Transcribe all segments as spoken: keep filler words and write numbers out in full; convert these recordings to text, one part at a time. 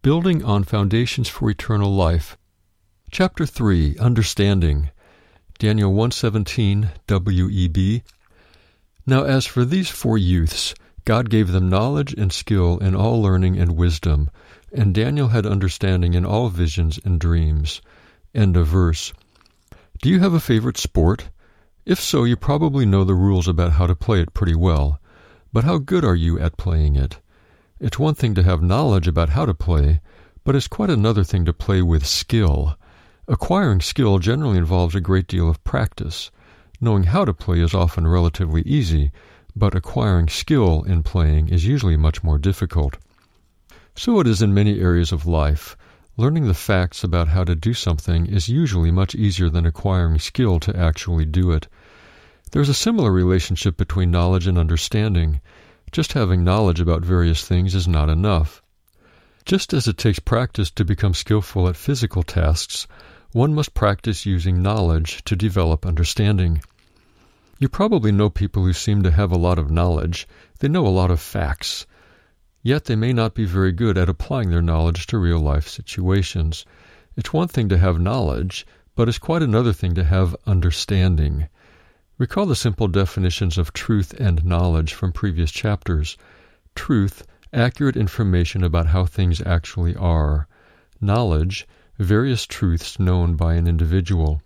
Building on Foundations for Eternal Life. Chapter three, Understanding. Daniel one seventeen, W E B. Now as for these four youths, God gave them knowledge and skill in all learning and wisdom, and Daniel had understanding in all visions and dreams. End of verse. Do you have a favorite sport? If so, you probably know the rules about how to play it pretty well. But how good are you at playing it? It's one thing to have knowledge about how to play, but it's quite another thing to play with skill. Acquiring skill generally involves a great deal of practice. Knowing how to play is often relatively easy, but acquiring skill in playing is usually much more difficult. So it is in many areas of life. Learning the facts about how to do something is usually much easier than acquiring skill to actually do it. There's a similar relationship between knowledge and understanding. Just having knowledge about various things is not enough. Just as it takes practice to become skillful at physical tasks, one must practice using knowledge to develop understanding. You probably know people who seem to have a lot of knowledge. They know a lot of facts. Yet they may not be very good at applying their knowledge to real-life situations. It's one thing to have knowledge, but it's quite another thing to have understanding. Recall the simple definitions of truth and knowledge from previous chapters. Truth, accurate information about how things actually are. Knowledge, various truths known by an individual.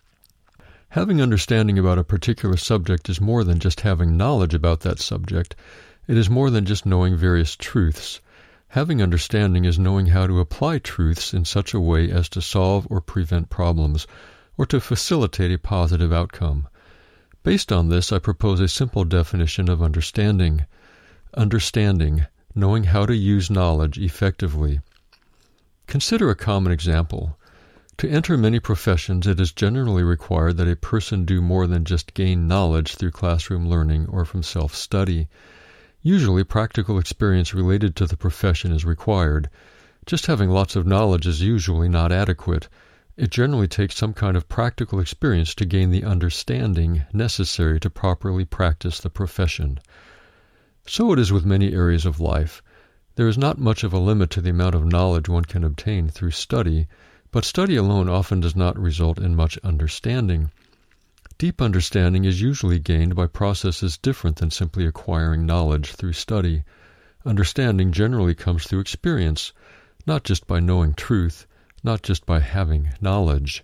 Having understanding about a particular subject is more than just having knowledge about that subject. It is more than just knowing various truths. Having understanding is knowing how to apply truths in such a way as to solve or prevent problems, or to facilitate a positive outcome. Based on this, I propose a simple definition of understanding. Understanding, knowing how to use knowledge effectively. Consider a common example. To enter many professions, it is generally required that a person do more than just gain knowledge through classroom learning or from self-study. Usually, practical experience related to the profession is required. Just having lots of knowledge is usually not adequate. It generally takes some kind of practical experience to gain the understanding necessary to properly practice the profession. So it is with many areas of life. There is not much of a limit to the amount of knowledge one can obtain through study, but study alone often does not result in much understanding. Deep understanding is usually gained by processes different than simply acquiring knowledge through study. Understanding generally comes through experience, not just by knowing truth, not just by having knowledge.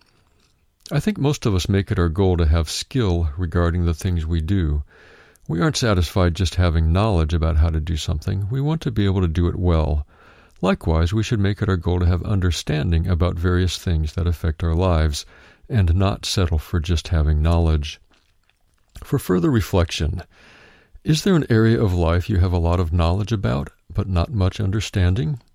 I think most of us make it our goal to have skill regarding the things we do. We aren't satisfied just having knowledge about how to do something. We want to be able to do it well. Likewise, we should make it our goal to have understanding about various things that affect our lives, and not settle for just having knowledge. For further reflection, is there an area of life you have a lot of knowledge about, but not much understanding?